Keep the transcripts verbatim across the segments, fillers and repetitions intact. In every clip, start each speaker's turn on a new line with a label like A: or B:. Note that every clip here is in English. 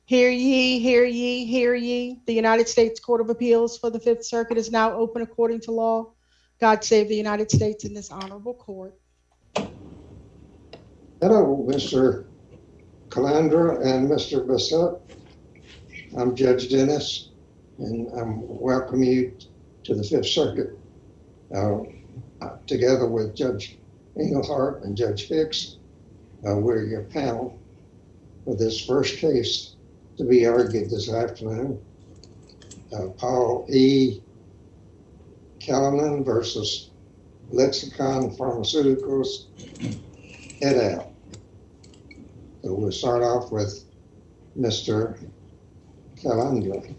A: Hear ye, hear ye, hear ye. The United States Court of Appeals for the Fifth Circuit is now open according to law. God save the United States in this honorable court.
B: Hello, Mister Calandra and Mister Bissett. I'm Judge Dennis, and I'm welcoming you to the Fifth Circuit, uh, together with Judge Engelhardt and Judge Hicks. Uh, we're your panel for this first case to be argued this afternoon. Uh, Paul E. Callanan versus Lexicon Pharmaceuticals et al. So we'll start off with Mister Calandra.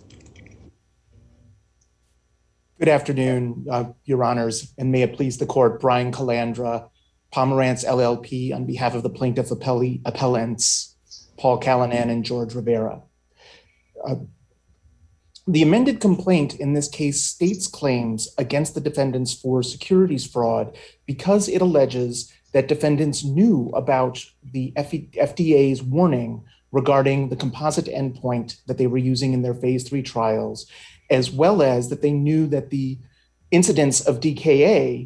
C: Good afternoon, uh, Your Honors, and may it please the Court, Brian Calandra, Pomerantz L L P, on behalf of the plaintiff appellee, appellants, Paul Callanan and George Rivera. Uh, the amended complaint in this case states claims against the defendants for securities fraud because it alleges that defendants knew about the F D A's warning regarding the composite endpoint that they were using in their phase three trials, as well as that they knew that the incidence of D K A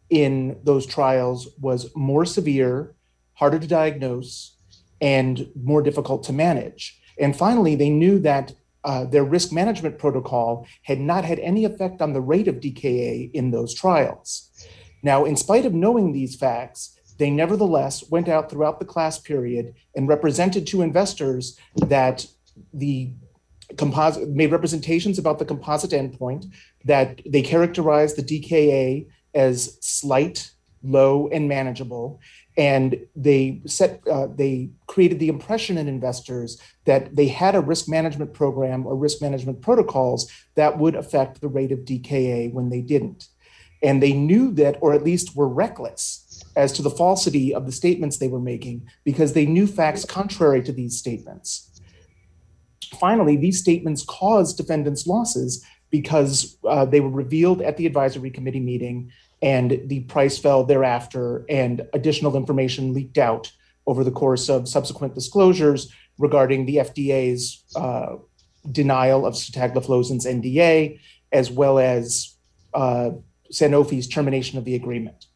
C: in those trials was more severe, harder to diagnose, and more difficult to manage. And finally, they knew that uh, their risk management protocol had not had any effect on the rate of D K A in those trials. Now, in spite of knowing these facts, they nevertheless went out throughout the class period and represented to investors that the composite made representations about the composite endpoint, that they characterized the D K A as slight, low, and manageable. And they set, uh, they created the impression in investors that they had a risk management program or risk management protocols that would affect the rate of D K A when they didn't. And they knew that, or at least were reckless as to the falsity of the statements they were making because they knew facts contrary to these statements. Finally, these statements caused defendants losses because uh, they were revealed at the advisory committee meeting and the price fell thereafter and additional information leaked out over the course of subsequent disclosures regarding the F D A's uh, denial of sotagliflozin's N D A, as well as uh, Sanofi's termination of the agreement.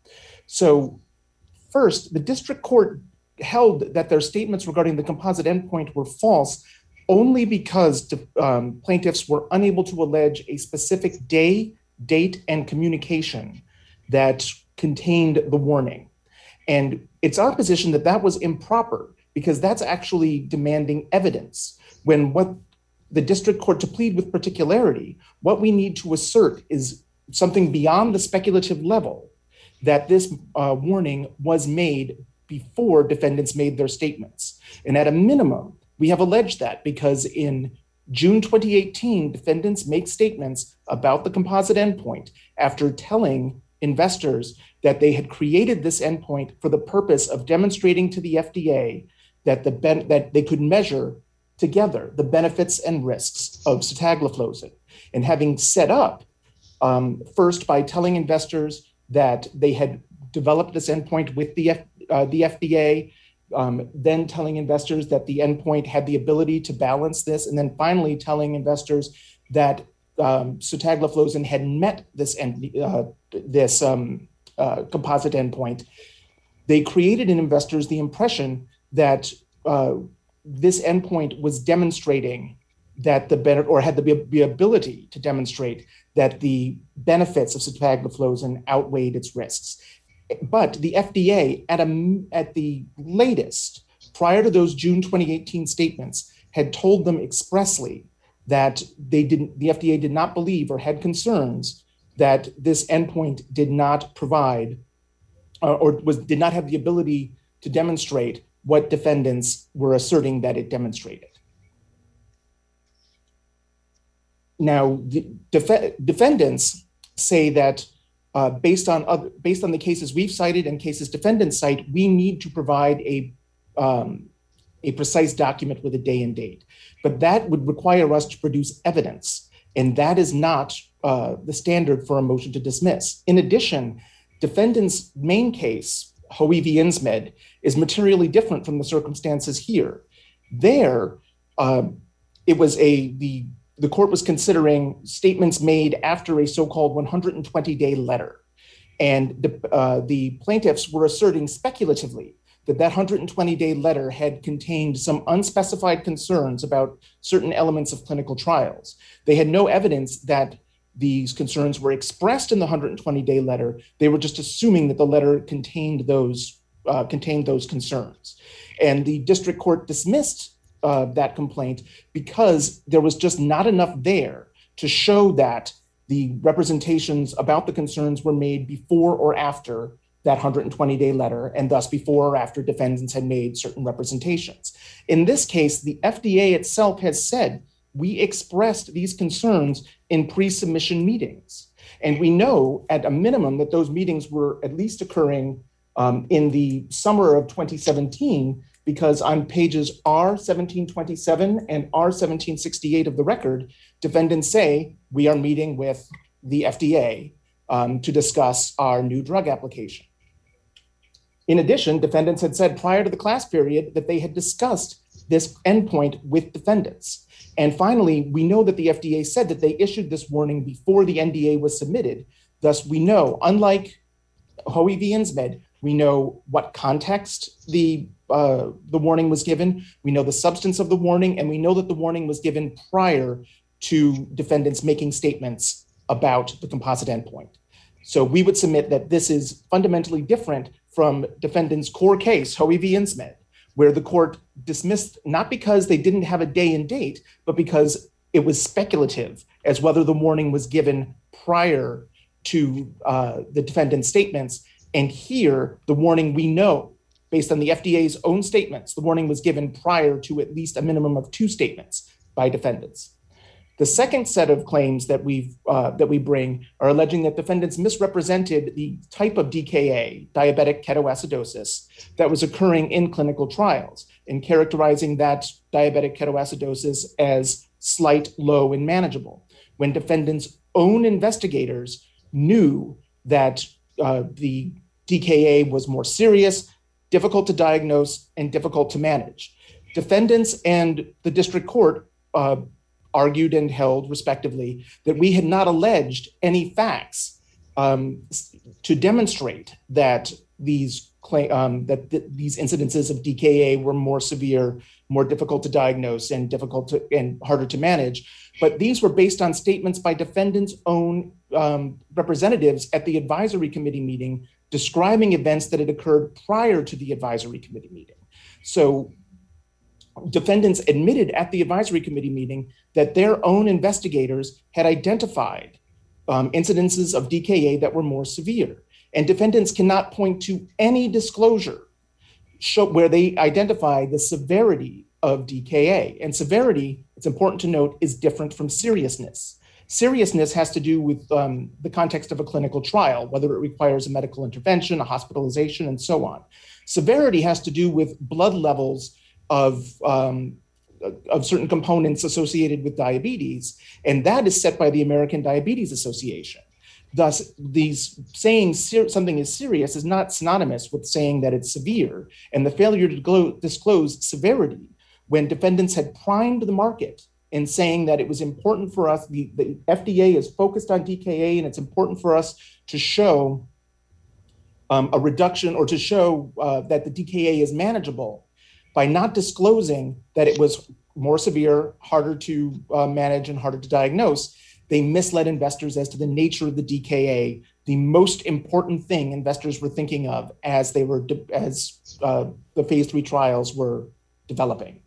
C: So first, the district court held that their statements regarding the composite endpoint were false only because um, plaintiffs were unable to allege a specific day, date, and communication that contained the warning. And it's our position that that was improper because that's actually demanding evidence. When what the district court, to plead with particularity, what we need to assert is something beyond the speculative level that this uh, warning was made before defendants made their statements. And at a minimum, we have alleged that because in June twenty eighteen, defendants make statements about the composite endpoint after telling investors that they had created this endpoint for the purpose of demonstrating to the F D A that, the ben- that they could measure together the benefits and risks of sotagliflozin. And having set up, um, first by telling investors that they had developed this endpoint with the, F- uh, the F D A, um, then telling investors that the endpoint had the ability to balance this, and then finally telling investors that um, sotagliflozin had met this, end, uh, this um, uh, composite endpoint. They created in investors the impression that uh, this endpoint was demonstrating that the benefit, or had the, the ability to demonstrate that the benefits of sotagliflozin outweighed its risks. But the F D A, at, a, at the latest, prior to those June twenty eighteen statements, had told them expressly that they didn't, the F D A did not believe or had concerns that this endpoint did not provide uh, or was did not have the ability to demonstrate what defendants were asserting that it demonstrated. Now, the def- defendants say that uh, based on other, based on the cases we've cited and cases defendants cite, we need to provide a um, a precise document with a day and date. But that would require us to produce evidence, and that is not uh, the standard for a motion to dismiss. In addition, defendants' main case, Hoey v. Insmed, is materially different from the circumstances here. There, uh, it was a the the court was considering statements made after a so-called one hundred twenty day letter. And the, uh, the plaintiffs were asserting speculatively that that one hundred twenty day letter had contained some unspecified concerns about certain elements of clinical trials. They had no evidence that these concerns were expressed in the one hundred twenty day letter. They were just assuming that the letter contained those, uh, contained those concerns. And the district court dismissed uh, that complaint because there was just not enough there to show that the representations about the concerns were made before or after that one hundred twenty day letter, and thus before or after defendants had made certain representations. In this case, the F D A itself has said, we expressed these concerns in pre-submission meetings. And we know at a minimum that those meetings were at least occurring um, in the summer of twenty seventeen, because on pages R seventeen twenty-seven and R seventeen sixty-eight of the record, defendants say, we are meeting with the F D A um, to discuss our new drug application. In addition, defendants had said prior to the class period that they had discussed this endpoint with defendants. And finally, we know that the F D A said that they issued this warning before the N D A was submitted. Thus, we know, unlike Hoey v. Insmed, we know what context the, uh, the warning was given, we know the substance of the warning, and we know that the warning was given prior to defendants making statements about the composite endpoint. So we would submit that this is fundamentally different from defendants' core case, Hoey v. Insmed, where the court dismissed not because they didn't have a day and date, but because it was speculative as whether the warning was given prior to uh, the defendant's statements. And here, the warning we know, based on the F D A's own statements, the warning was given prior to at least a minimum of two statements by defendants. The second set of claims that we uh, that we bring are alleging that defendants misrepresented the type of D K A, diabetic ketoacidosis, that was occurring in clinical trials, and characterizing that diabetic ketoacidosis as slight, low, and manageable, when defendants' own investigators knew that uh, the D K A was more serious, difficult to diagnose, and difficult to manage. Defendants and the district court uh, argued and held, respectively, that we had not alleged any facts um, to demonstrate that these um, that th- these incidences of D K A were more severe, more difficult to diagnose, and difficult to and harder to manage. But these were based on statements by defendants' own um, representatives at the advisory committee meeting, describing events that had occurred prior to the advisory committee meeting. So defendants admitted at the advisory committee meeting that their own investigators had identified um, incidences of D K A that were more severe. And defendants cannot point to any disclosure show, where they identify the severity of D K A. And severity, it's important to note, is different from seriousness. Seriousness has to do with um, the context of a clinical trial, whether it requires a medical intervention, a hospitalization, and so on. Severity has to do with blood levels of, um, of certain components associated with diabetes, and that is set by the American Diabetes Association. Thus, these saying ser- something is serious is not synonymous with saying that it's severe, and the failure to glo- disclose severity when defendants had primed the market in saying that it was important for us, the, the F D A is focused on D K A, and it's important for us to show um, a reduction or to show uh, that the D K A is manageable. By not disclosing that it was more severe, harder to uh, manage, and harder to diagnose, they misled investors as to the nature of the D K A, the most important thing investors were thinking of as they were de- as uh, the phase three trials were developing.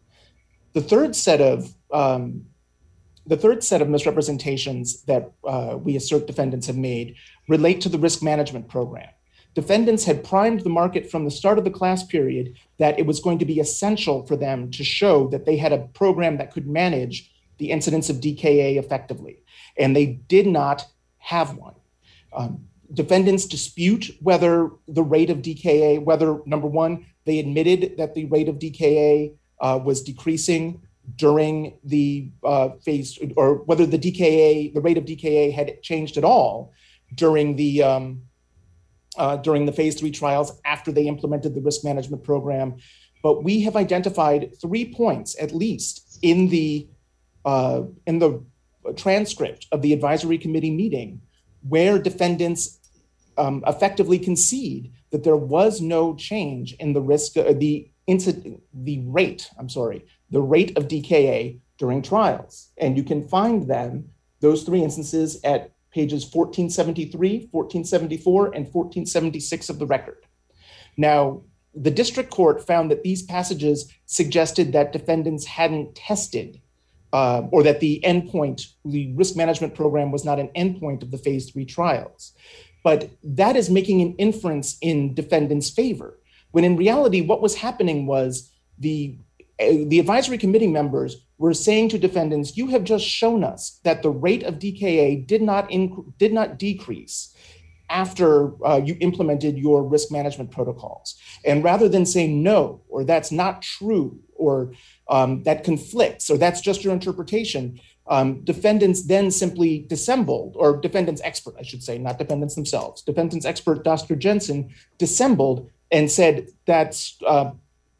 C: The third set of um, the third set of misrepresentations that uh, we assert defendants have made relate to the risk management program. Defendants had primed the market from the start of the class period that it was going to be essential for them to show that they had a program that could manage the incidence of D K A effectively, and they did not have one. Um, defendants dispute whether the rate of D K A, whether, number one, they admitted that the rate of D K A uh, was decreasing during the uh, phase, or whether the D K A, the rate of D K A had changed at all during the um, uh, during the phase three trials after they implemented the risk management program. but we have identified three points at least in the uh, in the transcript of the advisory committee meeting where defendants um, effectively concede that there was no change in the risk, uh, the incident, the rate, I'm sorry, the rate of D K A during trials. And you can find them, those three instances, at pages fourteen seventy-three, fourteen seventy-four, and fourteen seventy-six of the record. Now, the district court found that these passages suggested that defendants hadn't tested uh, or that the endpoint, the risk management program was not an endpoint of the phase three trials. But that is making an inference in defendants' favor, when in reality, what was happening was the, uh, the advisory committee members were saying to defendants, you have just shown us that the rate of D K A did not, inc- did not decrease after uh, you implemented your risk management protocols. And rather than say no, or that's not true, or um, that conflicts, or that's just your interpretation, um, defendants then simply dissembled, or defendants expert, I should say, not defendants themselves. Defendants expert Doctor Jensen dissembled and said that's, uh,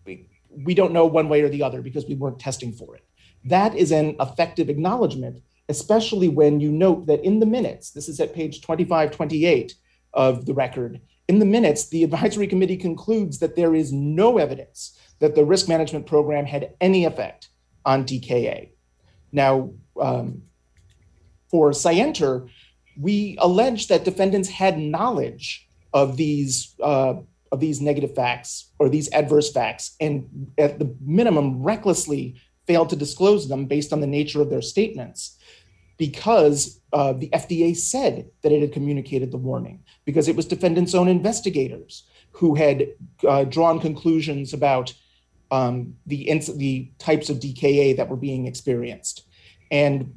C: we don't know one way or the other because we weren't testing for it. That is an effective acknowledgement, especially when you note that in the minutes, this is at page twenty-five twenty-eight of the record, in the minutes, the advisory committee concludes that there is no evidence that the risk management program had any effect on D K A. Now, um, for Scienter, we allege that defendants had knowledge of these uh, of these negative facts or these adverse facts, and at the minimum, recklessly failed to disclose them based on the nature of their statements, because uh, the F D A said that it had communicated the warning, because it was defendants' own investigators who had uh, drawn conclusions about um, the, ins- the types of D K A that were being experienced. And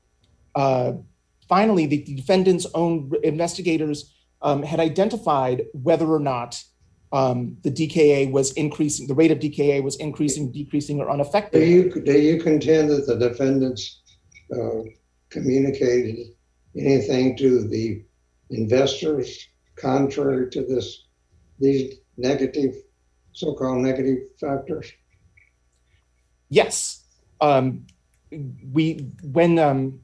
C: uh, finally, the, the defendants' own investigators um, had identified whether or not um, the D K A was increasing, the rate of D K A was increasing, decreasing, or unaffected.
B: Do you, do you contend that the defendants uh, communicated anything to the investors contrary to this, these negative, so-called negative factors?
C: Yes. Um, we, when, um,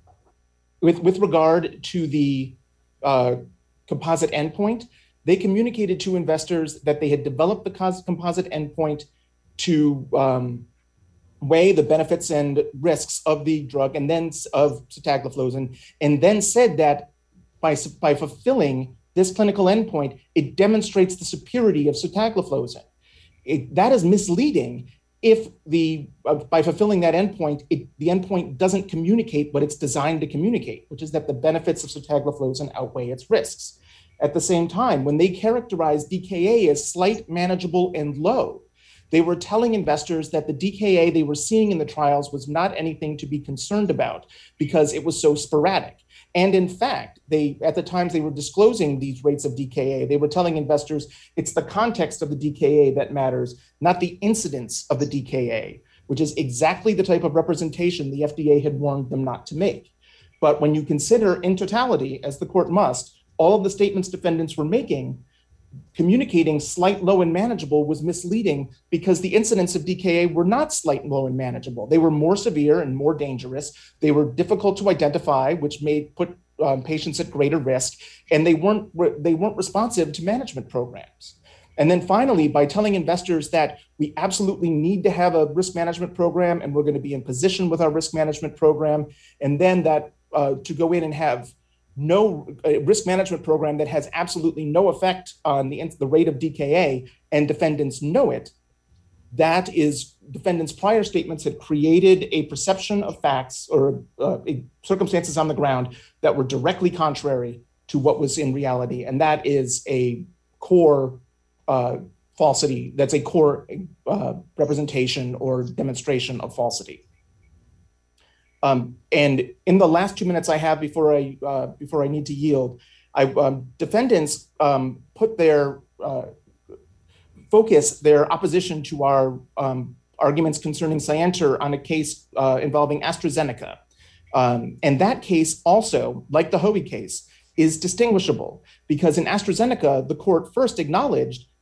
C: with, with regard to the uh, composite endpoint, they communicated to investors that they had developed the composite endpoint to um, weigh the benefits and risks of the drug and then of sotagliflozin, and then said that by, by fulfilling this clinical endpoint, it demonstrates the superiority of sotagliflozin. It, that is misleading if the uh, by fulfilling that endpoint, it, the endpoint doesn't communicate what it's designed to communicate, which is that the benefits of sotagliflozin outweigh its risks. At the same time, when they characterized D K A as slight, manageable, and low, they were telling investors that the D K A they were seeing in the trials was not anything to be concerned about because it was so sporadic. And in fact, they at the times they were disclosing these rates of D K A, they were telling investors it's the context of the D K A that matters, not the incidence of the D K A, which is exactly the type of representation the F D A had warned them not to make. But when you consider in totality, as the court must, all of the statements defendants were making, communicating slight, low, and manageable was misleading because the incidents of D K A were not slight, low, and manageable. They were more severe and more dangerous. They were difficult to identify, which made put um, patients at greater risk, and they weren't they weren't responsive to management programs. And then finally, by telling investors that we absolutely need to have a risk management program, and we're going to be in position with our risk management program, and then that uh, to go in and have no a risk management program that has absolutely no effect on the, the rate of D K A, and defendants know it, that is, defendants' prior statements had created a perception of facts or uh, circumstances on the ground that were directly contrary to what was in reality. And that is a core uh, falsity. That's a core uh, representation or demonstration of falsity. Um, and in the last two minutes I have before I uh, before I need to yield, I, um, defendants um, put their uh, focus, their opposition to our um, arguments concerning Scienter on a case uh, involving AstraZeneca. Um, and that case also, like the Hoey case, is distinguishable because in AstraZeneca, the court first acknowledged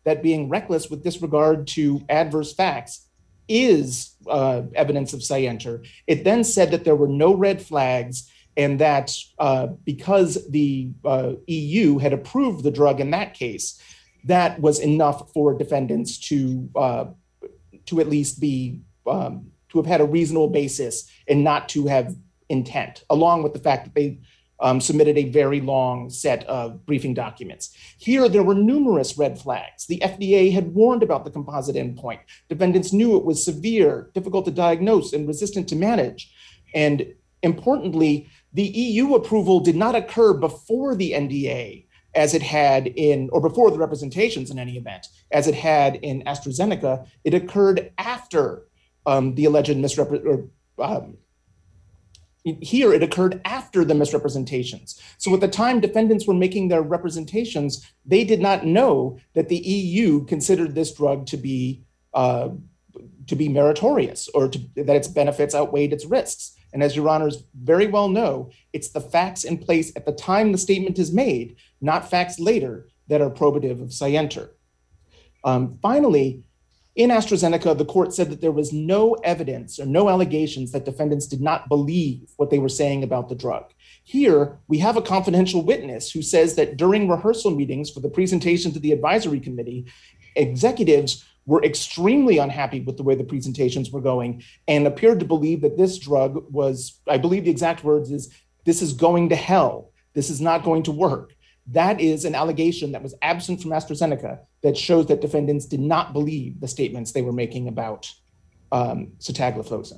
C: that being reckless with disregard to adverse facts is uh, evidence of scienter. It then said that there were no red flags and that uh, because the uh, E U had approved the drug in that case, that was enough for defendants to uh, to at least be um, to have had a reasonable basis and not to have intent, along with the fact that they um, submitted a very long set of briefing documents. Here, there were numerous red flags. The F D A had warned about the composite endpoint. Defendants knew it was severe, difficult to diagnose, and resistant to manage. And importantly, the E U approval did not occur before the N D A, as it had in, or before the representations in any event, as it had in AstraZeneca. It occurred after um, the alleged misrepresentation. Um, here, it occurred after the misrepresentations. So at the time defendants were making their representations, they did not know that the E U considered this drug to be uh, to be meritorious, or to, that its benefits outweighed its risks. And as your honors very well know, it's the facts in place at the time the statement is made, not facts later, that are probative of scienter. Um, finally, in AstraZeneca, the court said that there was no evidence or no allegations that defendants did not believe what they were saying about the drug. Here, we have a confidential witness who says that during rehearsal meetings for the presentation to the advisory committee, executives were extremely unhappy with the way the presentations were going and appeared to believe that this drug was, I believe the exact words is, this is going to hell. This is not going to work. That is an allegation that was absent from AstraZeneca that shows that defendants did not believe the statements they were making about um, sotagliflozin.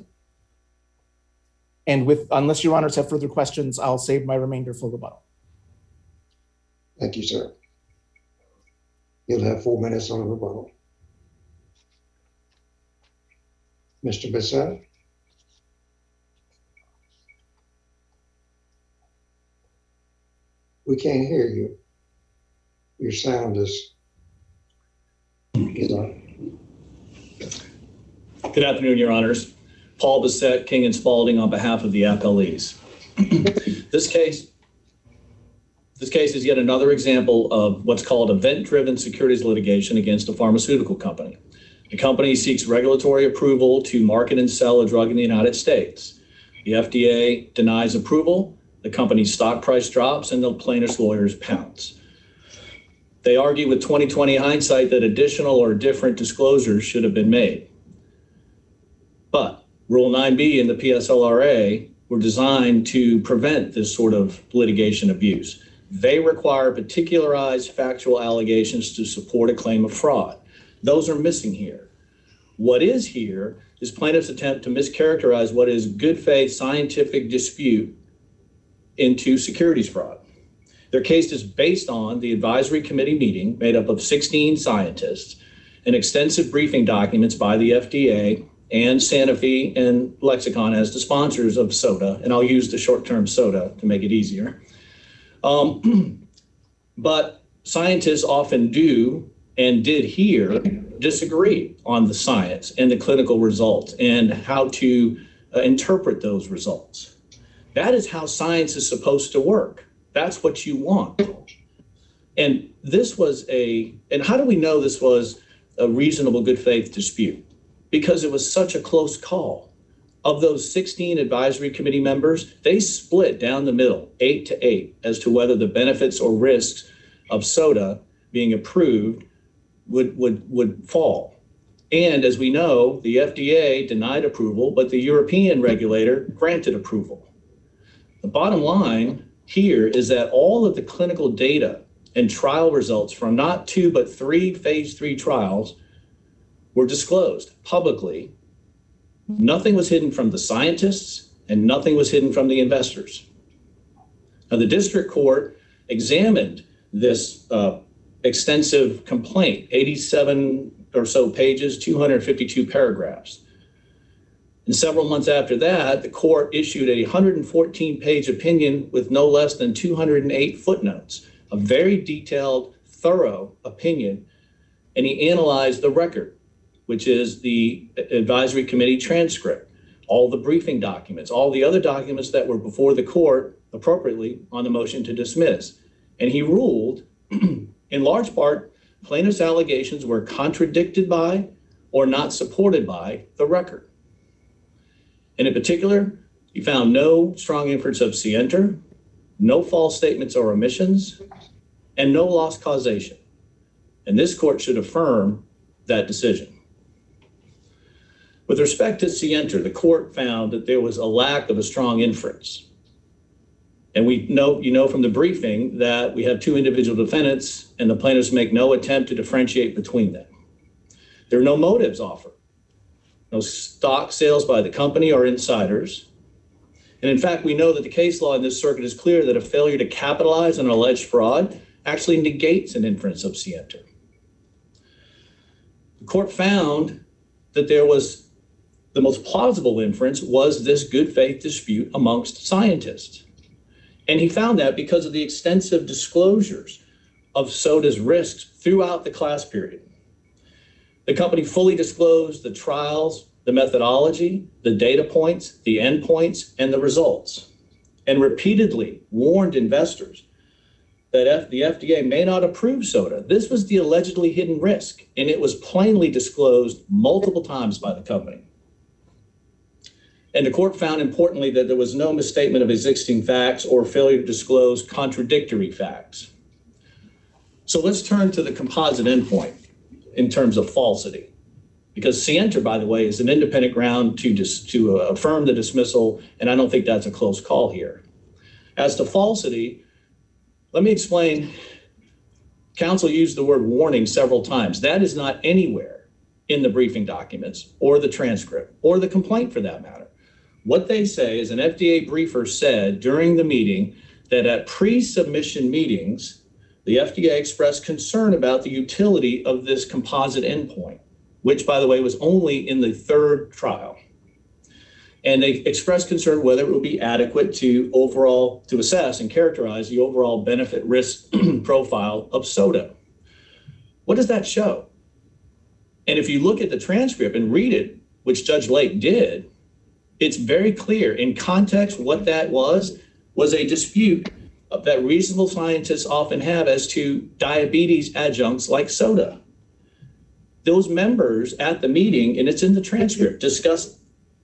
C: And with, unless your honors have further questions, I'll save my remainder for rebuttal.
B: Thank you, sir. You'll have four minutes on rebuttal. Mister Bissett? We can't hear you. Your sound is, is on.
D: Good afternoon, your honors. Paul Bissett, King and Spalding, on behalf of the appellees. This case, this case is yet another example of what's called event-driven securities litigation against a pharmaceutical company. The company seeks regulatory approval to market and sell a drug in the United States. The F D A denies approval, the company's stock price drops, and the plaintiff's lawyers pounce. They argue with twenty twenty hindsight that additional or different disclosures should have been made. But Rule nine B and the P S L R A were designed to prevent this sort of litigation abuse. They require particularized factual allegations to support a claim of fraud. Those are missing here. What is here is plaintiff's attempt to mischaracterize what is good faith scientific dispute into securities fraud. Their case is based on the advisory committee meeting made up of sixteen scientists and extensive briefing documents by the F D A and Sanofi and Lexicon as the sponsors of SOTA, and I'll use the short-term SOTA to make it easier. Um, but scientists often do and did here disagree on the science and the clinical results and how to uh, interpret those results. That is how science is supposed to work. That's what you want. And this was a, and how do we know this was a reasonable good faith dispute? Because it was such a close call. Of those sixteen advisory committee members, they split down the middle, eight to eight, as to whether the benefits or risks of SOTA being approved would, would, would fall. And as we know, the F D A denied approval, but the European regulator granted approval. The bottom line here is that all of the clinical data and trial results from not two, but three phase three trials were disclosed publicly. Nothing was hidden from the scientists and nothing was hidden from the investors. Now, the district court examined this uh, extensive complaint, eighty-seven or so pages, two hundred fifty-two paragraphs. And several months after that, the court issued a one hundred fourteen page opinion with no less than two hundred eight footnotes, a very detailed, thorough opinion, and he analyzed the record, which is the advisory committee transcript, all the briefing documents, all the other documents that were before the court appropriately on the motion to dismiss. And he ruled, in large part, plaintiff's allegations were contradicted by or not supported by the record. And in particular, he found no strong inference of scienter, no false statements or omissions, and no loss causation. And this court should affirm that decision. With respect to scienter, the court found that there was a lack of a strong inference. And we know, you know from the briefing that we have two individual defendants and the plaintiffs make no attempt to differentiate between them. There are no motives offered, no stock sales by the company or insiders. And in fact, we know that the case law in this circuit is clear that a failure to capitalize on alleged fraud actually negates an inference of scienter. The court found that there was the most plausible inference was this good faith dispute amongst scientists. And he found that because of the extensive disclosures of SODA's risks throughout the class period. The company fully disclosed the trials, the methodology, the data points, the endpoints, and the results, and repeatedly warned investors that F- the F D A may not approve SODA. This was the allegedly hidden risk, and it was plainly disclosed multiple times by the company. And the court found, importantly, that there was no misstatement of existing facts or failure to disclose contradictory facts. So let's turn to the composite endpoint in terms of falsity, because scienter, by the way, is an independent ground to, dis- to uh, affirm the dismissal, and I don't think that's a close call here. As to falsity, let me explain. Counsel used the word warning several times. That is not anywhere in the briefing documents or the transcript or the complaint for that matter. What they say is an F D A briefer said during the meeting that at pre-submission meetings, the F D A expressed concern about the utility of this composite endpoint, which, by the way, was only in the third trial. And they expressed concern whether it would be adequate to overall, to assess and characterize the overall benefit risk profile of SODA. What does that show? And if you look at the transcript and read it, which Judge Lake did, it's very clear in context what that was, was a dispute that reasonable scientists often have as to diabetes adjuncts like SODA. Those members at the meeting, and it's in the transcript, discussed,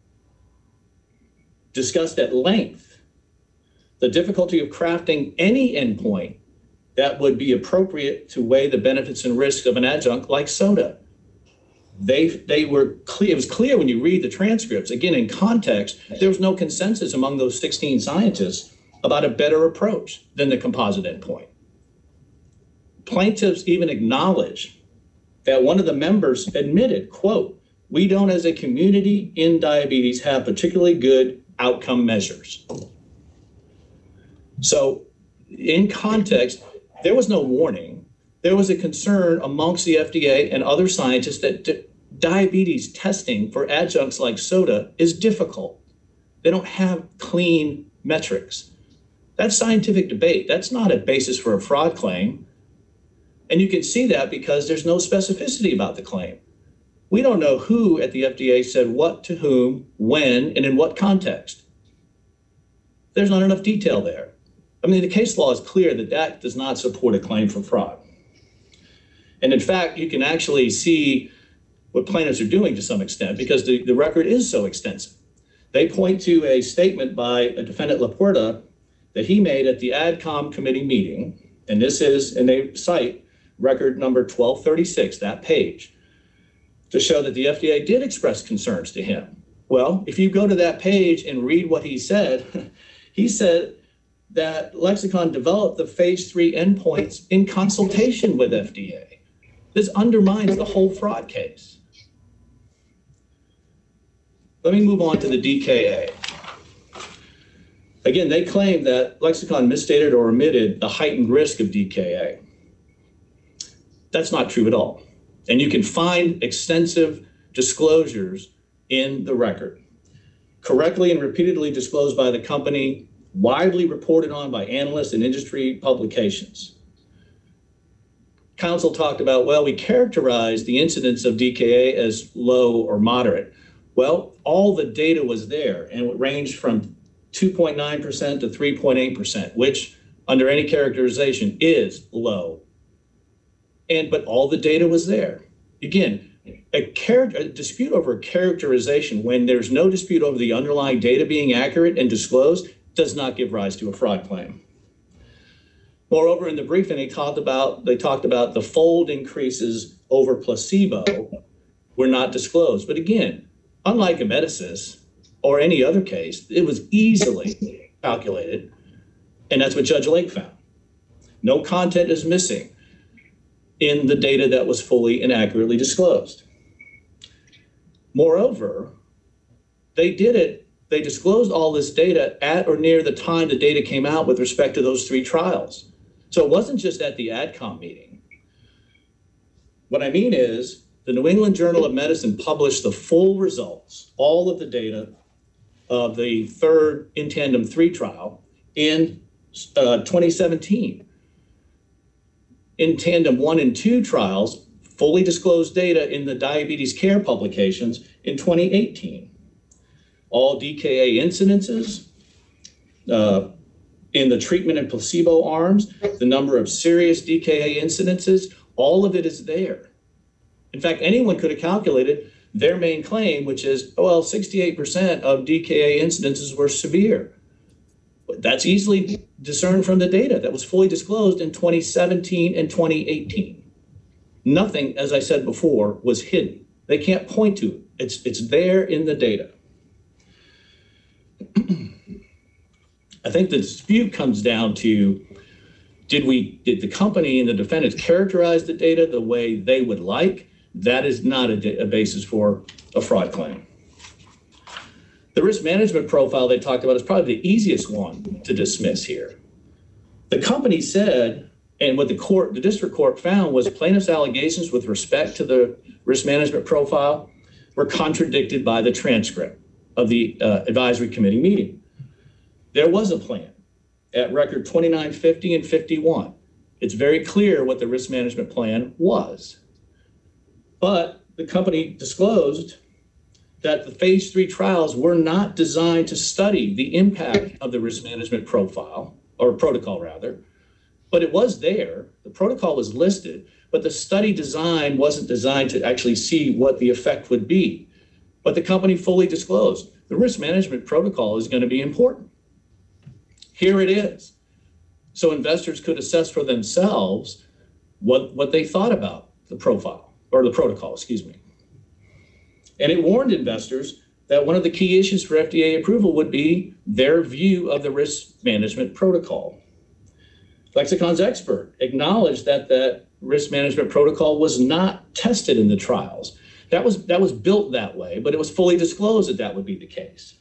D: discussed at length the difficulty of crafting any endpoint that would be appropriate to weigh the benefits and risks of an adjunct like SODA. They, they were clear, it was clear when you read the transcripts, again, in context, there was no consensus among those sixteen scientists about a better approach than the composite endpoint. Plaintiffs even acknowledged that one of the members admitted, quote, "We don't as a community in diabetes have particularly good outcome measures." So in context, there was no warning. There was a concern amongst the F D A and other scientists that di- diabetes testing for adjuncts like SODA is difficult. They don't have clean metrics. That's scientific debate. That's not a basis for a fraud claim. And you can see that because there's no specificity about the claim. We don't know who at the F D A said what to whom, when, and in what context. There's not enough detail there. I mean, the case law is clear that that does not support a claim for fraud. And in fact, you can actually see what plaintiffs are doing to some extent because the, the record is so extensive. They point to a statement by a defendant, Laporta, that he made at the AdCom committee meeting, and this is, and they cite record number twelve thirty-six, that page, to show that the F D A did express concerns to him. Well, if you go to that page and read what he said, he said that Lexicon developed the phase three endpoints in consultation with F D A. This undermines the whole fraud case. Let me move on to the D K A. Again, they claim that Lexicon misstated or omitted the heightened risk of D K A. That's not true at all. And you can find extensive disclosures in the record. Correctly and repeatedly disclosed by the company, widely reported on by analysts and industry publications. Counsel talked about, well, we characterized the incidence of D K A as low or moderate. Well, all the data was there, and it ranged from two point nine percent to three point eight percent, which under any characterization is low. And but all the data was there. Again, a, char- a dispute over characterization when there's no dispute over the underlying data being accurate and disclosed does not give rise to a fraud claim. Moreover, in the briefing, they talked about they talked about the fold increases over placebo were not disclosed. But again, unlike Emeticis or any other case, it was easily calculated, and that's what Judge Lake found. No content is missing in the data that was fully and accurately disclosed. Moreover, they did it, they disclosed all this data at or near the time the data came out with respect to those three trials. So it wasn't just at the AdCom meeting. What I mean is the New England Journal of Medicine published the full results, all of the data of the third In Tandem three trial in uh, twenty seventeen. In Tandem one and two trials, fully disclosed data in the Diabetes Care publications in twenty eighteen. All D K A incidences uh, in the treatment and placebo arms, the number of serious D K A incidences, all of it is there. In fact, anyone could have calculated their main claim, which is, oh, well, sixty-eight percent of D K A incidences were severe. But that's easily discerned from the data that was fully disclosed in twenty seventeen and twenty eighteen. Nothing, as I said before, was hidden. They can't point to it. It's, it's there in the data. I think the dispute comes down to, did we, did the company and the defendants characterize the data the way they would like? That is not a, a basis for a fraud claim. The risk management profile they talked about is probably the easiest one to dismiss here. The company said, and what the court, the district court found was plaintiff's allegations with respect to the risk management profile were contradicted by the transcript of the uh, advisory committee meeting. There was a plan at record twenty-nine fifty and fifty-one. It's very clear what the risk management plan was. But the company disclosed that the phase three trials were not designed to study the impact of the risk management profile, or protocol rather, but it was there. The protocol was listed, but the study design wasn't designed to actually see what the effect would be. But the company fully disclosed the risk management protocol is going to be important. Here it is. So investors could assess for themselves what, what they thought about the profile, or the protocol, excuse me. And it warned investors that one of the key issues for F D A approval would be their view of the risk management protocol. Lexicon's expert acknowledged that the risk management protocol was not tested in the trials. That was, that was built that way, but it was fully disclosed that that would be the case.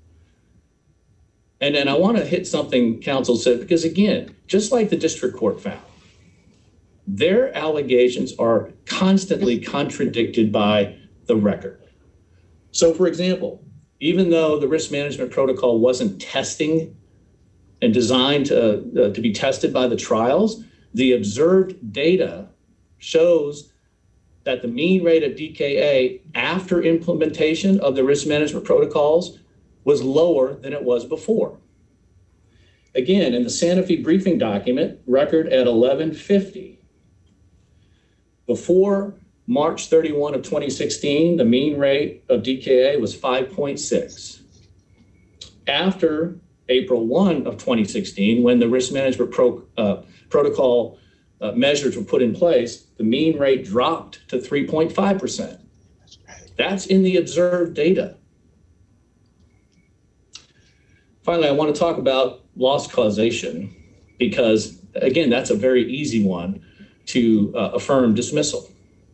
D: And then I want to hit something counsel said, because again, just like the district court found, their allegations are constantly contradicted by the record. So for example, even though the risk management protocol wasn't testing and designed to, uh, to be tested by the trials, the observed data shows that the mean rate of D K A after implementation of the risk management protocols was lower than it was before. Again, in the Sanofi briefing document, record at eleven fifty, before March thirty-first of twenty sixteen, the mean rate of D K A was five point six. After April first of twenty sixteen, when the risk management pro, uh, protocol uh, measures were put in place, the mean rate dropped to three point five percent. That's in the observed data. Finally, I want to talk about loss causation because, again, that's a very easy one to uh, affirm dismissal.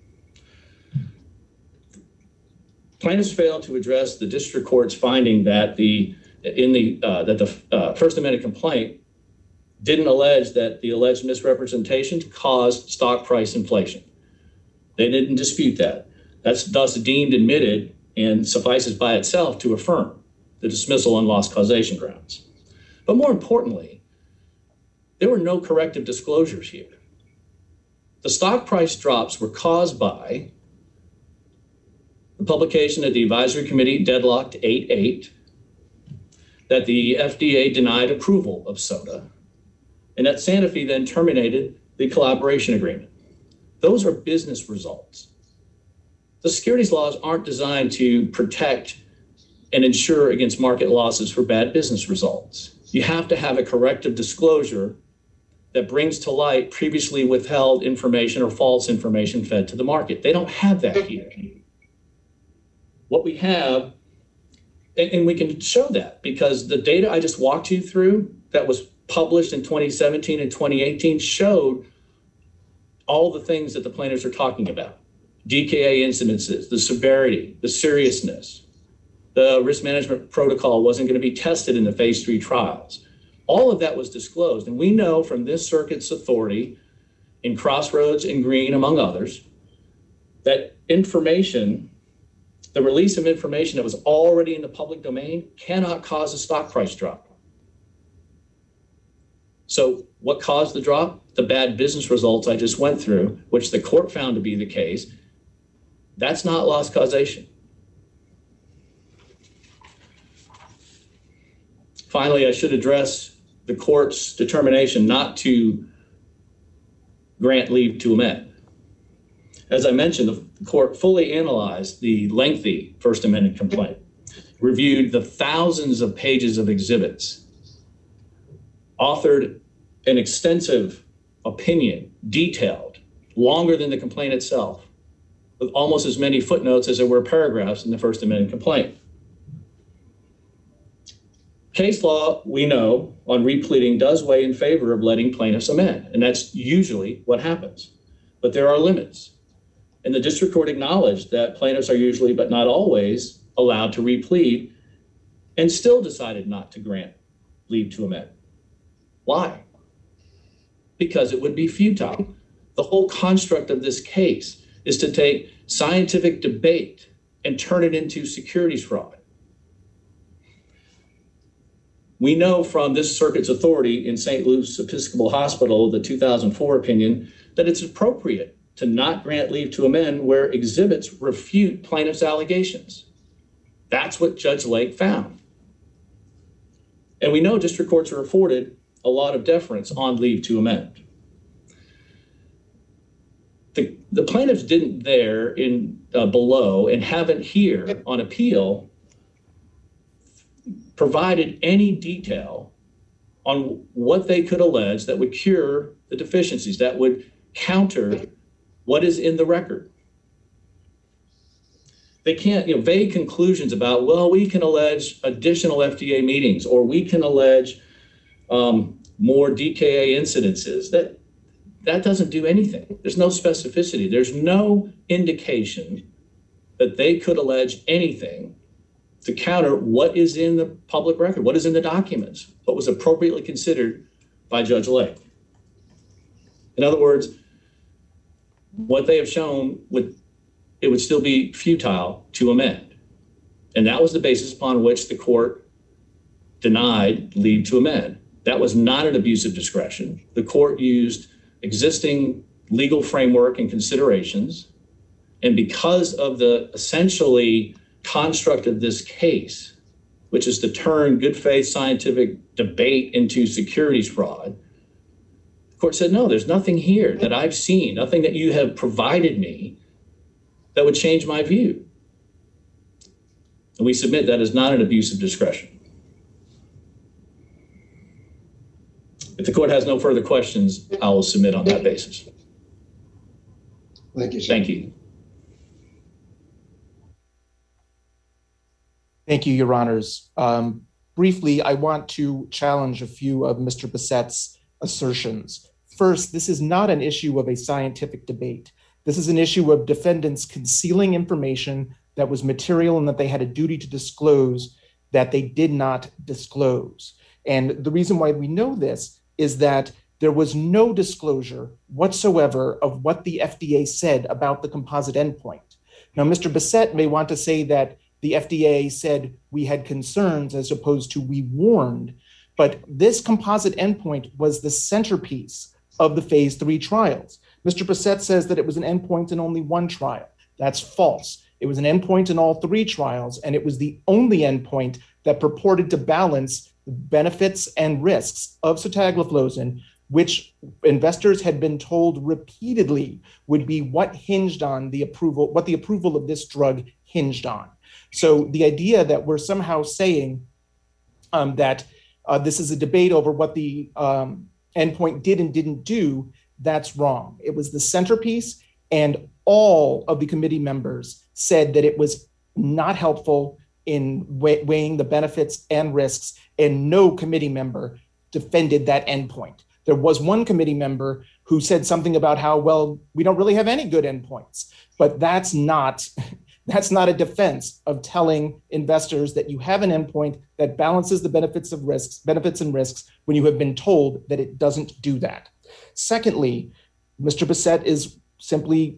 D: Plaintiffs failed to address the district court's finding that the in the uh, that the uh, First Amendment complaint didn't allege that the alleged misrepresentation caused stock price inflation. They didn't dispute that. That's thus deemed admitted and suffices by itself to affirm the dismissal on loss causation grounds. But more importantly, there were no corrective disclosures here. The stock price drops were caused by the publication that the advisory committee deadlocked eight eight, that the F D A denied approval of soda, and that Sanofi then terminated the collaboration agreement. Those are business results. The securities laws aren't designed to protect and insure against market losses for bad business results. You have to have a corrective disclosure that brings to light previously withheld information or false information fed to the market. They don't have that here. What we have, and, and we can show that because the data I just walked you through that was published in twenty seventeen and twenty eighteen showed all the things that the plaintiffs are talking about. D K A incidences, the severity, the seriousness, the risk management protocol wasn't going to be tested in the phase three trials. All of that was disclosed. And we know from this circuit's authority in Crossroads and Green, among others, that information, the release of information that was already in the public domain cannot cause a stock price drop. So what caused the drop? The bad business results I just went through, which the court found to be the case. That's not loss causation. Finally, I should address the court's determination not to grant leave to amend. As I mentioned, the court fully analyzed the lengthy First Amendment complaint, reviewed the thousands of pages of exhibits, authored an extensive opinion, detailed, longer than the complaint itself, with almost as many footnotes as there were paragraphs in the First Amendment complaint. Case law, we know, on repleading does weigh in favor of letting plaintiffs amend, and that's usually what happens. But there are limits. And the district court acknowledged that plaintiffs are usually, but not always, allowed to replead and still decided not to grant leave to amend. Why? Because it would be futile. The whole construct of this case is to take scientific debate and turn it into securities fraud. We know from this circuit's authority in Saint Luke's Episcopal Hospital, the two thousand four opinion, that it's appropriate to not grant leave to amend where exhibits refute plaintiff's allegations. That's what Judge Lake found. And we know district courts are afforded a lot of deference on leave to amend. The, the plaintiffs didn't there in uh, below and haven't here on appeal provided any detail on what they could allege that would cure the deficiencies, that would counter what is in the record. They can't, you know, vague conclusions about, well, we can allege additional F D A meetings, or we can allege um, more D K A incidences. That, that doesn't do anything. There's no specificity. There's no indication that they could allege anything to counter what is in the public record, what is in the documents, what was appropriately considered by Judge Lake. In other words, what they have shown would, it would still be futile to amend. And that was the basis upon which the court denied leave to amend. That was not an abuse of discretion. The court used existing legal framework and considerations. And because of the essentially construct of this case, which is to turn good faith scientific debate into securities fraud, the court said, no, there's nothing here that I've seen, nothing that you have provided me that would change my view. And we submit that is not an abuse of discretion. If the court has no further questions, I will submit on that basis.
B: Thank you, sir.
D: Thank you.
C: Thank you, Your Honors. Um, briefly, I want to challenge a few of Mister Bessette's assertions. First, this is not an issue of a scientific debate. This is an issue of defendants concealing information that was material and that they had a duty to disclose that they did not disclose. And the reason why we know this is that there was no disclosure whatsoever of what the F D A said about the composite endpoint. Now, Mister Bessette may want to say that the F D A said we had concerns as opposed to we warned, but this composite endpoint was the centerpiece of the phase three trials. Mister Bessette says that it was an endpoint in only one trial. That's false. It was an endpoint in all three trials, and it was the only endpoint that purported to balance the benefits and risks of sotagliflozin which investors had been told repeatedly would be what hinged on the approval, what the approval of this drug hinged on. So the idea that we're somehow saying um, that uh, this is a debate over what the um, endpoint did and didn't do, that's wrong. It was the centerpiece, and all of the committee members said that it was not helpful in weigh- weighing the benefits and risks, and no committee member defended that endpoint. There was one committee member who said something about how, well, we don't really have any good endpoints, but that's not that's not a defense of telling investors that you have an endpoint that balances the benefits of risks, benefits and risks when you have been told that it doesn't do that. Secondly, Mister Bessette is simply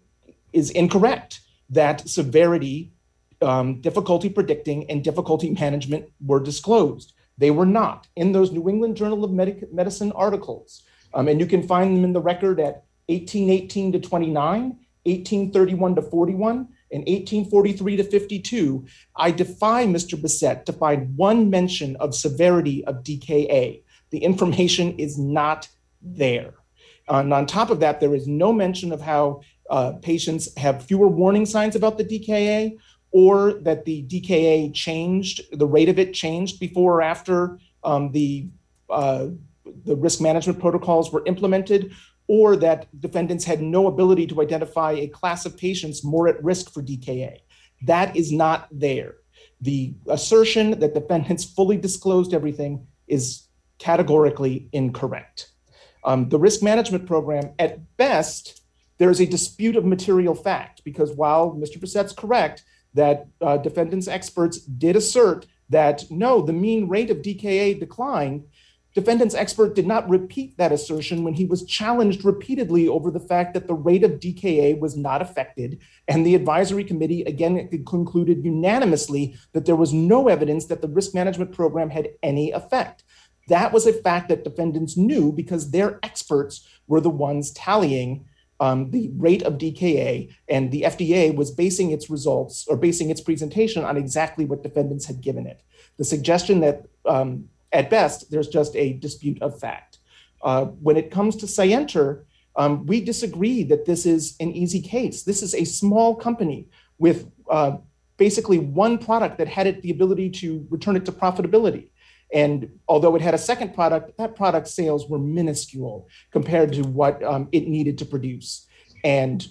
C: is incorrect that severity, um, difficulty predicting, and difficulty management were disclosed. They were not in those New England Journal of Medic- Medicine articles. Um, and you can find them in the record at eighteen eighteen to twenty-nine, eighteen thirty-one to forty-one, and eighteen forty-three to fifty-two. I defy Mister Bessette to find one mention of severity of D K A. The information is not there. Uh, and on top of that, there is no mention of how uh, patients have fewer warning signs about the D K A, or that the D K A changed, the rate of it changed before or after um, the, uh, the risk management protocols were implemented, or that defendants had no ability to identify a class of patients more at risk for D K A. That is not there. The assertion that defendants fully disclosed everything is categorically incorrect. Um, the risk management program, at best, there is a dispute of material fact, because while Mister Bessette's correct that uh, defendants' experts did assert that no, the mean rate of D K A declined, defendants' expert did not repeat that assertion when he was challenged repeatedly over the fact that the rate of D K A was not affected. And the advisory committee again concluded unanimously that there was no evidence that the risk management program had any effect. That was a fact that defendants knew because their experts were the ones tallying um, the rate of D K A, and the F D A was basing its results or basing its presentation on exactly what defendants had given it. The suggestion that um, at best, there's just a dispute of fact. Uh, when it comes to Scienter, um, we disagree that this is an easy case. This is a small company with uh, basically one product that had it the ability to return it to profitability. And although it had a second product, that product sales were minuscule compared to what um, it needed to produce. And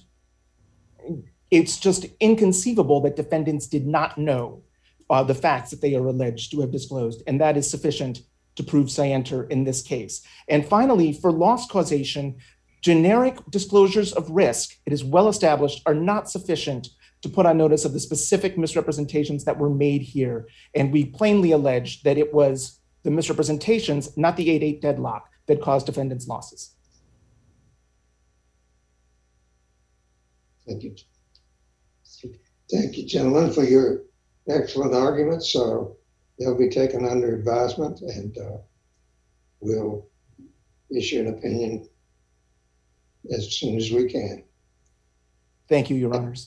C: it's just inconceivable that defendants did not know uh, the facts that they are alleged to have disclosed. And that is sufficient to prove Scienter in this case. And finally, for loss causation, generic disclosures of risk, it is well established, are not sufficient to put on notice of the specific misrepresentations that were made here. And we plainly allege that it was the misrepresentations, not the eight eight deadlock, that caused defendants' losses.
B: Thank you. Thank you, gentlemen, for your excellent arguments. So they'll be taken under advisement, and uh, we'll issue an opinion as soon as we can.
C: Thank you, Your Honors.